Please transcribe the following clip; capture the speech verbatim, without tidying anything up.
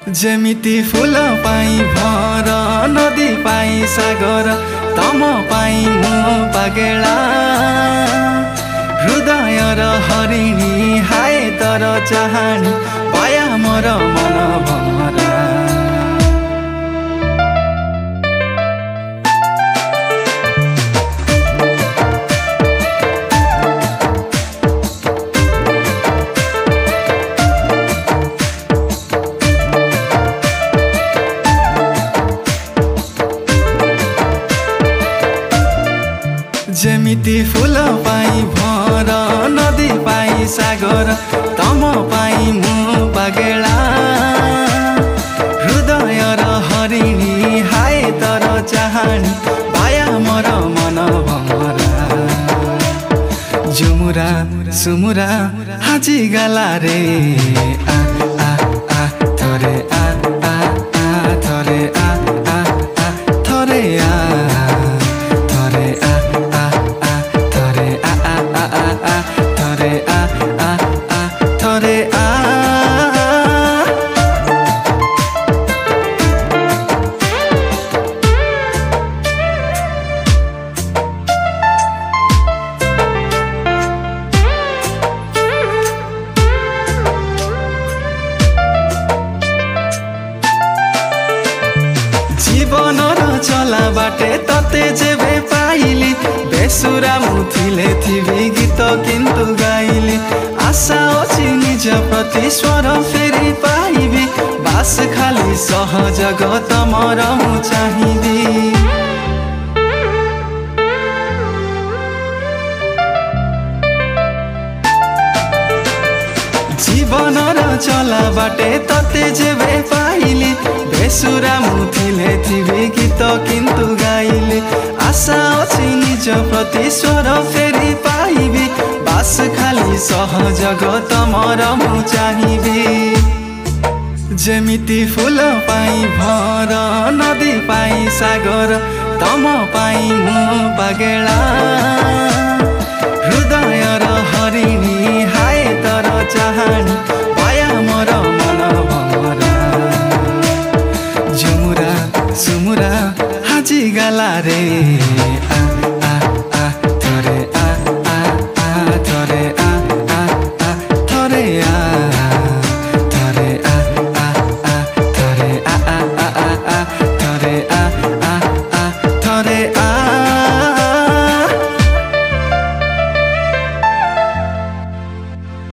जेमिति फूल पाई भर नदी पाई सागर तम पाई मु पागेला हृदय र हरिणी हाय तर चाहनी पाया मोर मन भमरा। जेमिति फूल पाई भर नदी पाई सागर तम पाई मु पागेला हृदय र हरिणी हाय तर चाहनी पाया मोर मन भमरा। जुमुरा सुमुरा हाजी गला रे आ आ आ थोरे आ आ आ थोरे आ आ आ थोरे आ जीवन र चला बाटे तते जेबे पाइली बेसुरा मुथिले थिबी गीत किंतु गाइली आशा अछि निज प्रति स्वर फेरि पाइबी बास खाली सहजग तमर मु चाहिबी। जीवन र चला बाटे तते जेबे पाइली बेसुरा मुथिले थिबी गीत किंतु गाइली आशा अछि निज प्रति स्वर फेरि पाइबी बास खाली सहजग तमर मु चाहिबी। जेमिति फूल पाई भर नदी पाई सागर तम पाई मु पागेला हृदय र हरिणी हाय तर चाहनी पाया मोर मन भमरा। जुमुरा सुमुरा हाजी गला रे आ आ आ थोरे आ आ आ थोरे आ आ आ थोरे आ थोरे आ आ आ थोरे आ आ आ आ